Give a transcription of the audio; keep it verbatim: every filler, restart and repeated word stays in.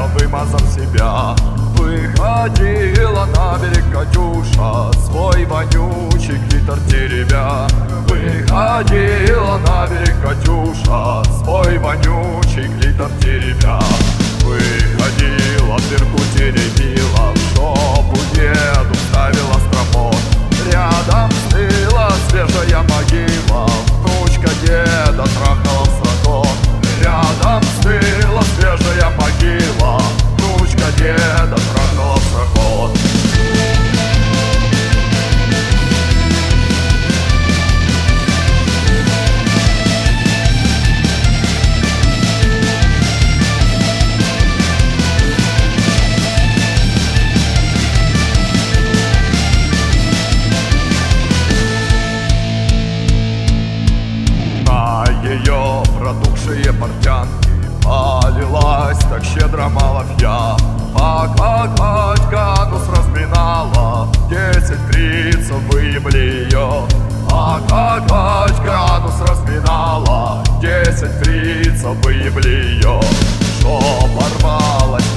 вымазав себя. Выходила на берег Катюша, свой вонючий клитор теребя. Выходила на берег Катюша, свой вонючий клитор теребя. Выходила, в дырку теребила, в жопу деду ставила стропон. Рядом стыла свежая могила, внучка деда трахала в сракон. Рядом стыла свежая могила, внучка деда трахала в сракон. Ее протухшие портянки полилась так щедро малафья. Пока Катька нос разминала, десять фрицев выебли ее. Пока Катька нос разминала, десять фрицев выебли ее. Жопа рвалась